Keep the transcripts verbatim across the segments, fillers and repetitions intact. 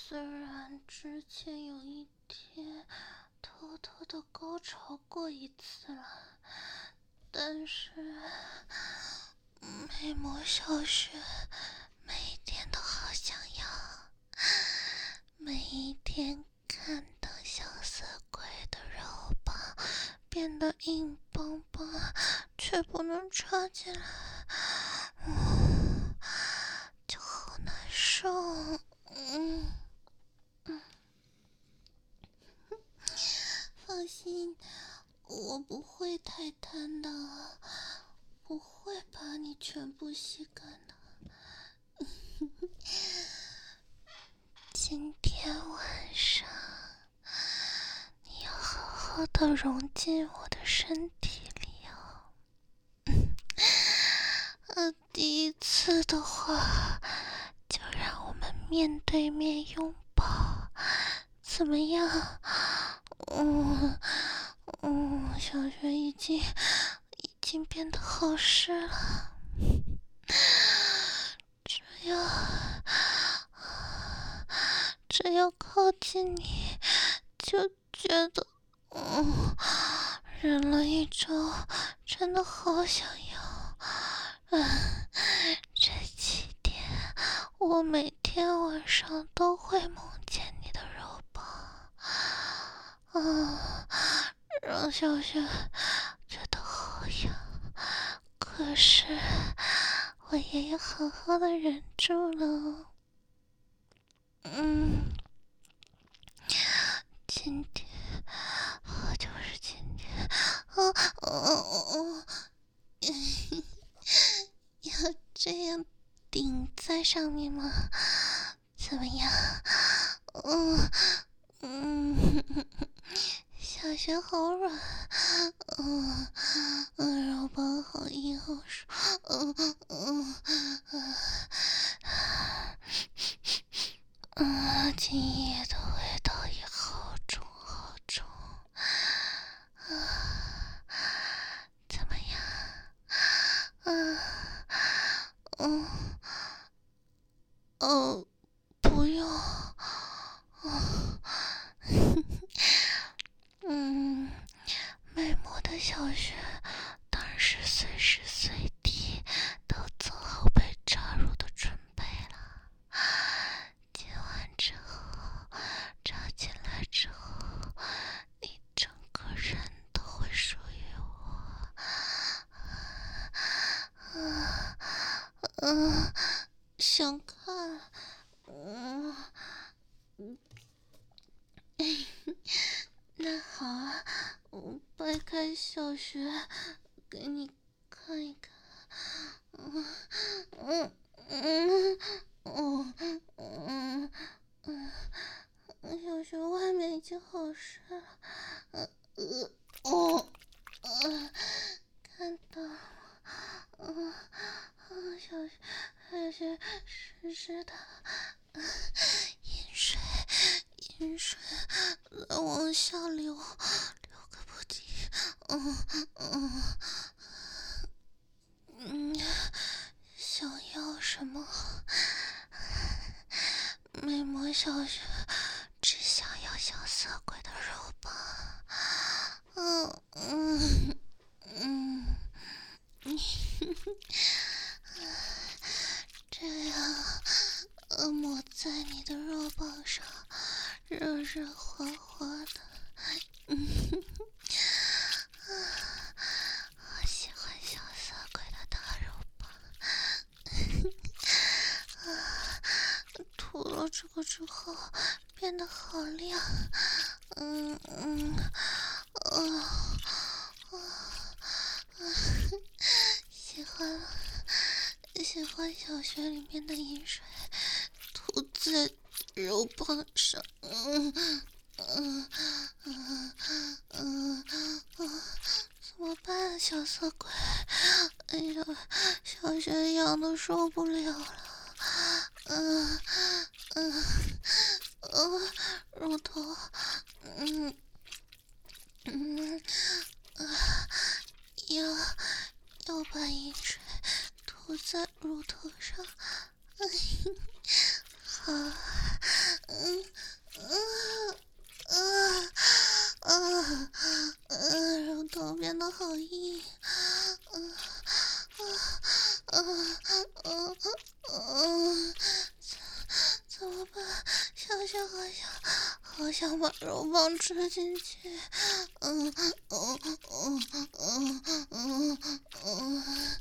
虽然之前有一天偷偷的高潮过一次了，但是美魔小雪每天都好想要，每一天看到小色鬼的肉棒变得硬邦邦，却不能插进来，嗯，就好难受。嗯嗯，放心，我不会太贪的，不会把你全部吸干的。今天晚上你要好好的融进我的身体里哦。呃，第一次的话，就让我们面对面拥抱，怎么样？嗯嗯，小雪已经已经变得好湿了，只要只要靠近你，就觉得嗯，忍了一周，真的好想要。嗯，这几天我每天晚上都会梦见你的肉棒，啊，让小雪觉得好痒，可是我也要好好的忍住了。嗯，今天，啊，就是今天，啊，哦哦哦，要这样顶在上面吗？怎么样？嗯嗯，小雪好软，嗯嗯，肉棒好硬好爽，嗯嗯嗯嗯，精液的味道也好重好重，啊，怎么样？啊，嗯，哦，不用，嗯，嗯，美魔的小雪当然是随时随地都做好被插入的准备了。今晚之后，插进来之后，你整个人都会属于我。嗯嗯，想看，嗯，那好啊，我掰开小雪给你看一看。嗯嗯嗯嗯嗯嗯，小雪外面已经好湿了，呃呃哦，呃，看到了，嗯嗯，小雪小雪湿湿的，饮水饮水在往下流，流个不停，嗯嗯嗯，想要什么？美魔小雪只想要小色鬼的肉棒。嗯嗯嗯，这样呃抹在你的肉棒上，热热滑滑的。嗯，我喜欢小色鬼的大肉棒。啊，涂了这个之后变得好亮。嗯嗯嗯啊啊，喜欢喜欢小穴里面的饮水涂在肉棒上。嗯嗯嗯嗯嗯，怎么办，小色鬼？哎呀，小穴痒的受不了了。嗯嗯嗯，乳头，嗯嗯啊，要要把饮水涂在乳头上。好，嗯想好想好想把肉棒吃进去，嗯嗯嗯嗯嗯嗯嗯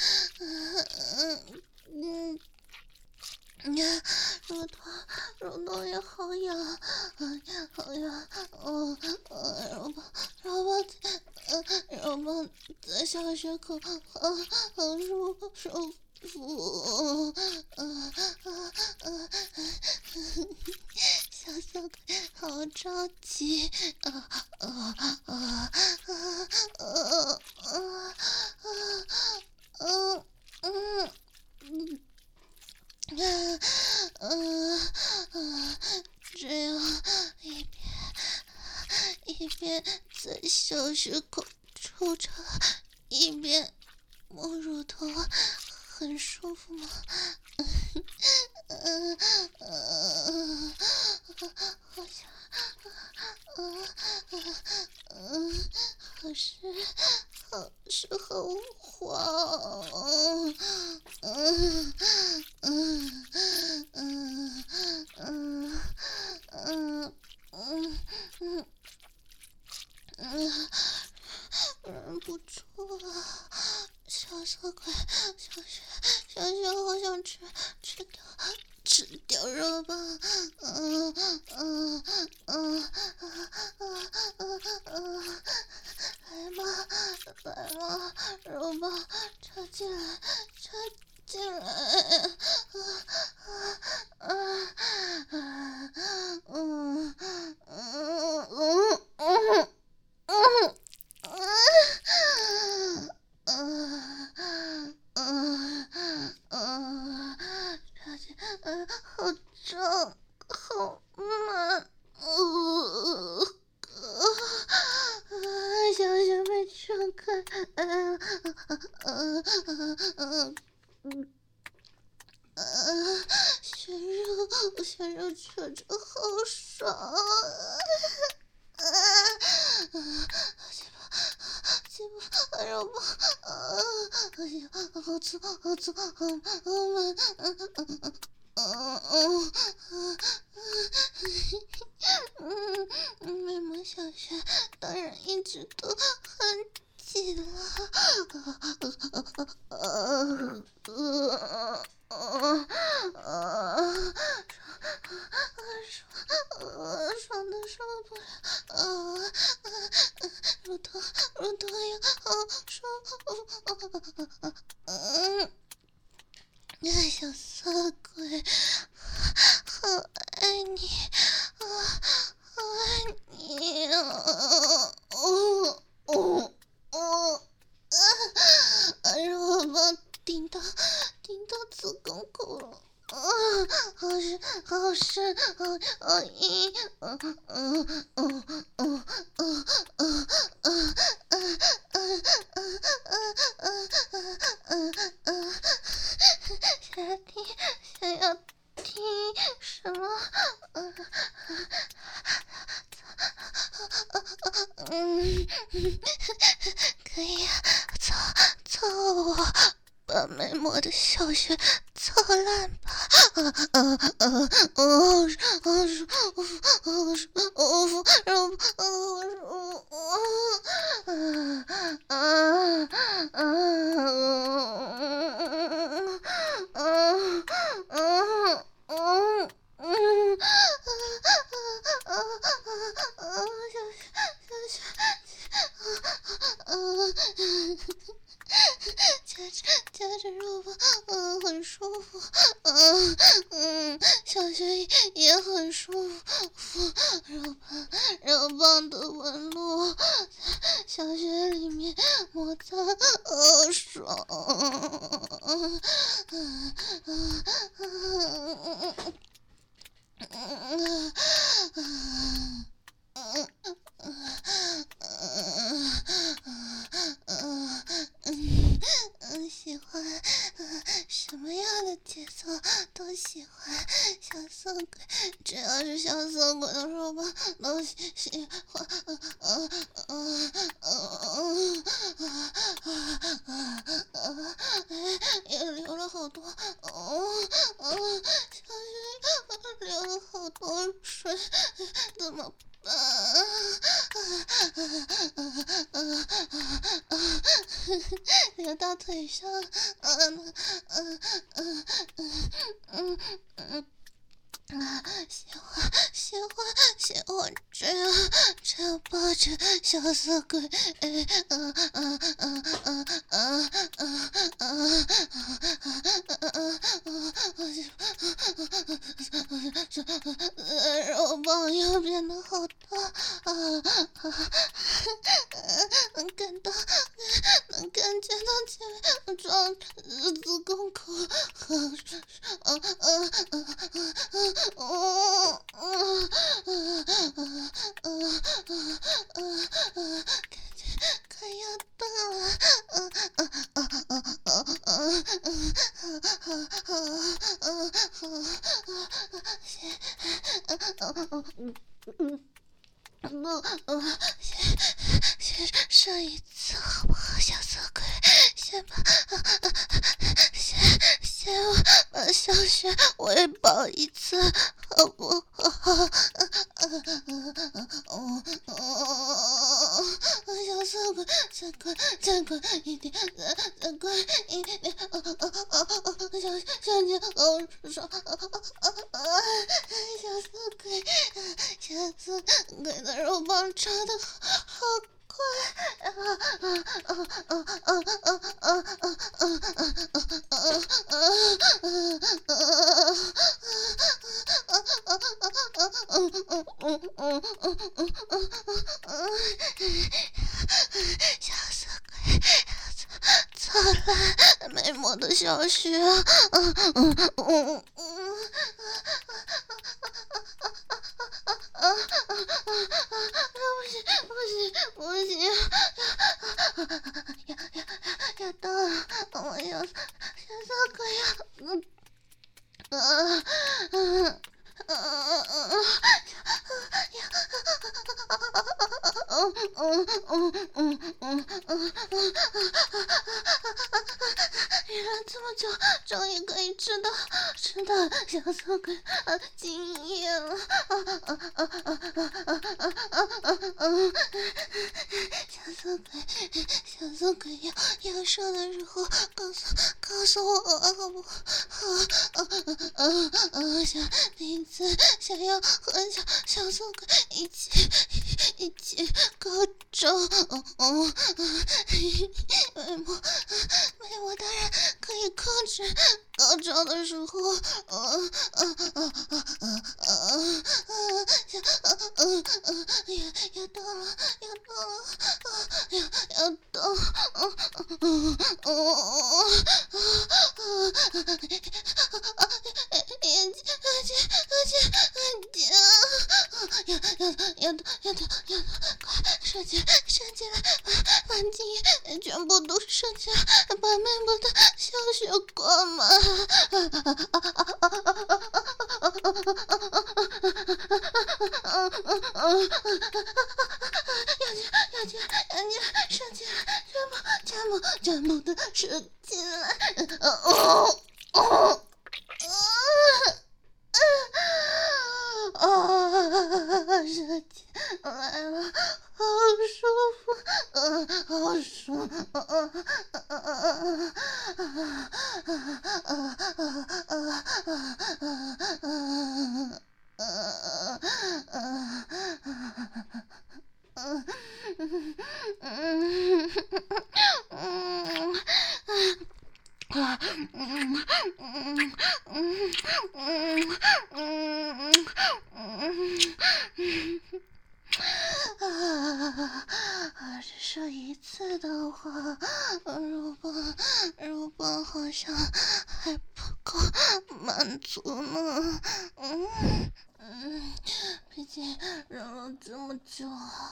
嗯嗯。你看，肉痛，肉痛也好痒，嗯，好痒，嗯嗯，肉棒，肉棒在，嗯，肉棒在小穴口，嗯嗯，舒舒服，嗯嗯嗯，小小鬼好着急，啊啊啊啊啊啊啊啊嗯嗯。嗯嗯嗯，这样一边一边在小穴口抽插，一边摸乳头，很舒服吗？嗯嗯嗯，好像嗯嗯嗯，可是好是好滑，嗯嗯嗯嗯嗯嗯嗯嗯嗯，忍不住了，小色鬼，小雪，小雪，好想吃吃掉吃掉肉棒，嗯嗯嗯嗯嗯嗯，来吧来吧，肉棒插进来插进来，啊啊啊嗯嗯嗯嗯嗯。嗯嗯嗯嗯，小姐，嗯，好重，好慢，呃，呃，小姐被撑开，嗯嗯嗯嗯嗯嗯，血肉血肉扯着好爽，啊啊，鸡巴鸡巴肉棒，啊，哎呀，好粗好粗，好好闷，嗯嗯嗯嗯嗯嗯嗯，美梦小学当然一直都很紧了，啊啊啊啊啊！爽，爽的受不了，啊，乳头，乳头也好舒服，嗯，小色鬼，好爱你，啊，好爱你，哦哦哦哦，啊，肉棒顶到顶到子宫口了。啊，好深，好深，好好硬，嗯嗯嗯嗯嗯嗯嗯嗯嗯嗯嗯嗯，想要听，想要听什么？嗯嗯，可以啊，操操我！把美墨的小穴操烂吧！啊啊啊啊！哦哦舒服哦舒哦服让我哦舒服啊啊啊啊啊啊！嗯啊啊啊啊！小雪，小雪，啊啊！夹着夹着肉棒，嗯，很舒服，嗯嗯，小穴也很舒服，肉棒肉棒的纹路在小穴里面摩擦，呃，爽，嗯嗯嗯嗯嗯嗯嗯。嗯嗯嗯嗯，喜欢，嗯，什么样的节奏都喜欢。小色鬼，只要是小色鬼的肉棒都喜喜欢。嗯嗯嗯嗯嗯嗯，也流了好多。嗯嗯，小雪流了好多水，怎么办？那个大腿上，嗯嗯嗯嗯嗯嗯，喜欢喜欢喜欢这样这样抱着小色鬼，哎嗯嗯嗯嗯嗯嗯嗯嗯嗯，肉棒又变得好大啊！能感到，能感觉到前面装子宫口，嗯嗯嗯嗯嗯哦嗯嗯嗯嗯嗯嗯，感觉快要到了，嗯嗯嗯嗯嗯嗯嗯嗯嗯嗯嗯，先嗯嗯嗯嗯。不，嗯，先先上一次好不好，小色鬼？先把，先先把小雪喂饱一次，好不好？嗯嗯嗯嗯嗯，小色鬼，再快再快一点，再再快一点，嗯嗯嗯嗯，小小姐好爽，小色鬼，小色鬼的肉棒插的好快，啊啊啊啊啊啊啊啊小色鬼，错了，没摸的小雪，嗯嗯嗯嗯。啊啊啊啊！不行不行不行！要要要到了，我要小色鬼呀！嗯啊嗯嗯嗯嗯嗯嗯嗯嗯嗯，原来这么久，终于可以吃到吃到小色鬼啊经验了啊啊啊啊啊啊啊啊啊！小色鬼，小色鬼要要上的时候，告诉告诉我好不好？啊啊啊啊！想第一次想要和小小色鬼一起一起高潮，嗯嗯嗯，没摸没摸，当然可以控制高潮的时候，嗯嗯嗯嗯嗯嗯嗯，想嗯嗯嗯，要要到了要到了，要要到，嗯嗯嗯嗯嗯嗯。眼睛，眼睛，眼睛，眼睛！要要要要要要快射进来，射进来，把把精液全部都射进来，把妹部的小血管嘛！要进，要进，要进，射进来，全部，全部，全部的射进来！哦哦。啊！射进来了，好舒服，嗯，好爽，嗯嗯嗯嗯嗯嗯嗯。啊，嗯嗯嗯嗯嗯嗯嗯啊，射一次的话，肉棒肉棒好像还不够满足呢。嗯嗯，毕竟忍了这么久。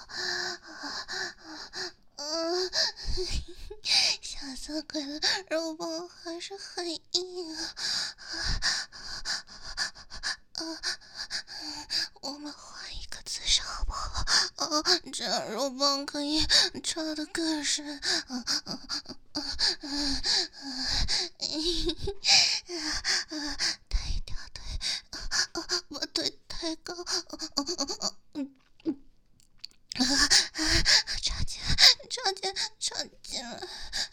嗯，小色鬼的肉棒还是很硬啊！啊，我们换一个姿势好不好？啊，这样肉棒可以插得更深。嗯嗯嗯嗯嗯嗯，啊啊，抬一条腿，啊啊，把太高，插进来，插进来，插进来，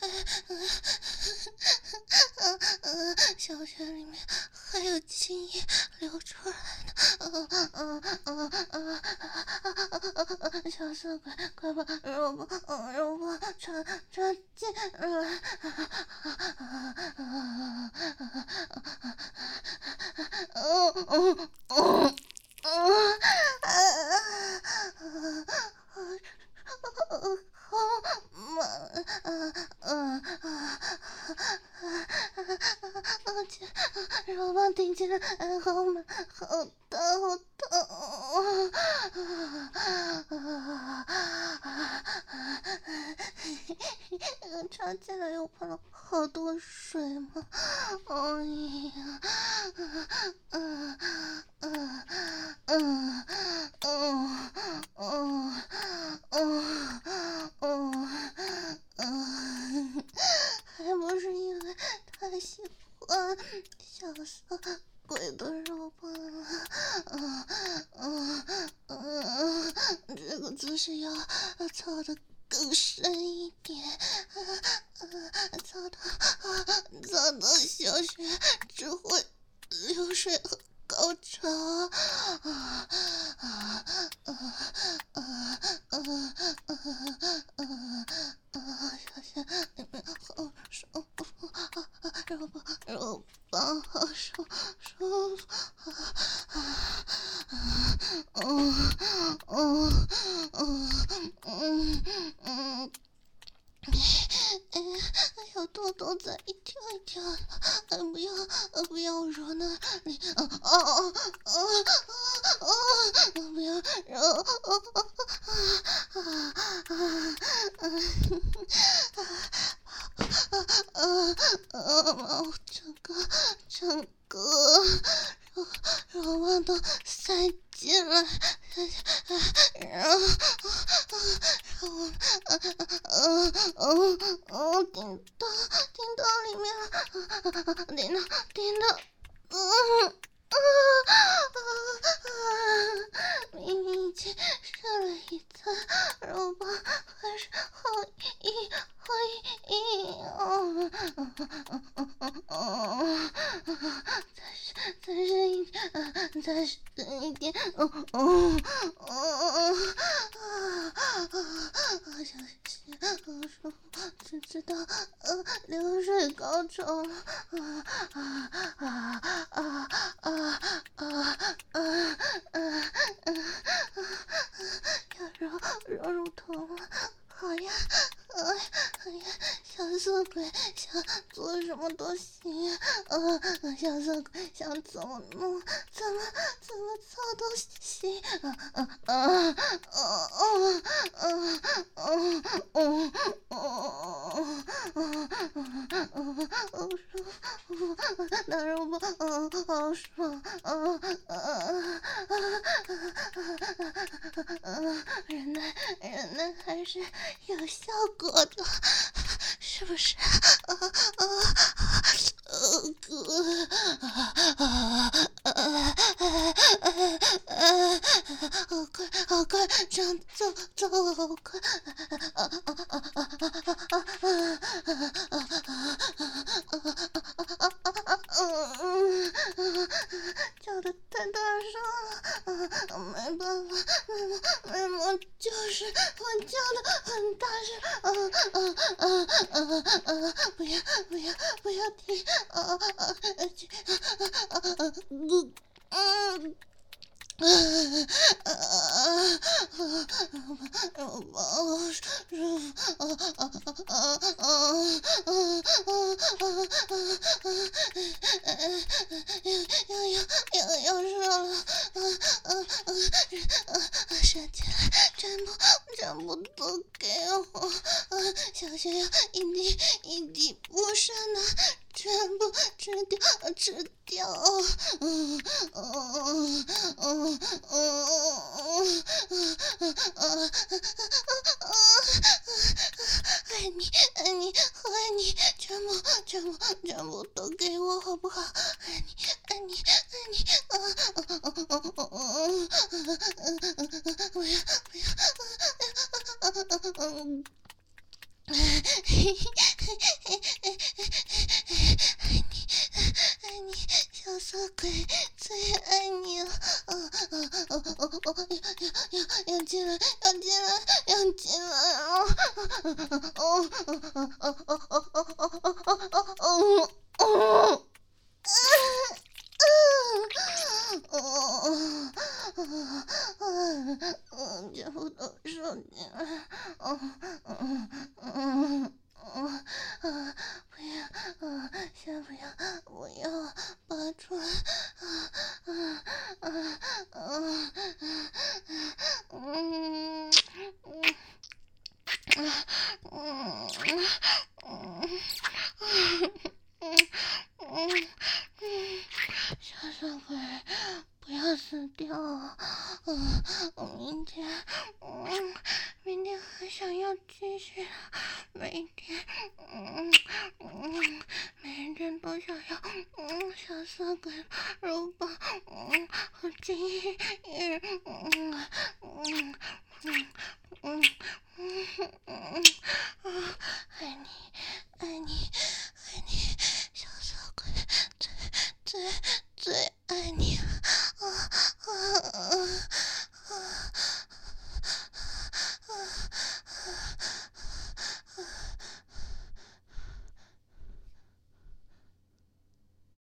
小穴里面还有精液流出来的，小色鬼，快把肉包肉包插插进来！嗯嗯嗯嗯好满，嗯嗯而且肉棒顶进来，好满，好大，好疼！插进来又喷了好多水吗？哎呀，嗯嗯嗯嗯嗯嗯嗯嗯，还不是因为他喜欢小色鬼的肉棒啊！嗯嗯嗯，这个姿势要操的更深一点，操的操的小穴只会流水和高潮，啊啊啊啊啊啊啊！小穴里面好舒服，肉棒肉棒好舒舒服，啊啊嗯嗯嗯嗯嗯。哎呀，小豆豆在一跳一跳的，呃，不要，呃，不要揉那里，啊啊啊啊啊！不要揉，啊啊啊啊啊啊！整个整个肉肉棒都塞进来，然后然后嗯嗯嗯顶到顶到里面了，顶到顶到嗯。啊啊啊！明明已经上了一层肉棒，还是好硬好硬！哦，再深再深一点，再深一点！哦哦哦啊啊！小心，好舒服，只知道呃流水高潮了，啊啊啊啊啊！啊啊啊啊！要揉揉揉疼了，好呀，哎哎呀，小色鬼想做什么都行，啊，小色鬼想怎么弄怎么怎么操都行，啊啊啊啊啊啊啊啊啊！好舒服，大肉棒，好爽，啊啊啊！人奶人奶还是有效果的，是不是？啊啊呃哥，好快好快，这样走走好快！叫的太大声了，没办法，没没就是我叫的很大声，啊啊啊啊啊！不要不要不要停，啊啊啊！啊啊啊！嗯。啊啊啊！肉包舒服，啊啊啊啊啊啊啊啊！要要要要热了，啊啊啊！射进来，全部全部都给我，啊！小穴要一滴一滴不剩的，全部吃掉吃掉，嗯嗯嗯。嗯嗯嗯嗯爱你爱你爱你，全部全部全部都给我好不好？爱你爱你爱你，啊啊啊啊啊！ 不要不要，嗯。爱你，爱你，小色鬼，最爱你了！啊啊啊啊啊！要要要进来，要进来，要进来啊！哦哦哦哦哦哦哦哦！全部都收进来，嗯嗯嗯嗯嗯，不要，嗯，先不要，不要拔出来，嗯嗯嗯嗯嗯嗯嗯嗯嗯，小色鬼，不要死掉啊！嗯，我明天，嗯，明天还想要继续，每天，嗯嗯，每天都想要，嗯，小色鬼肉棒，嗯，和精液，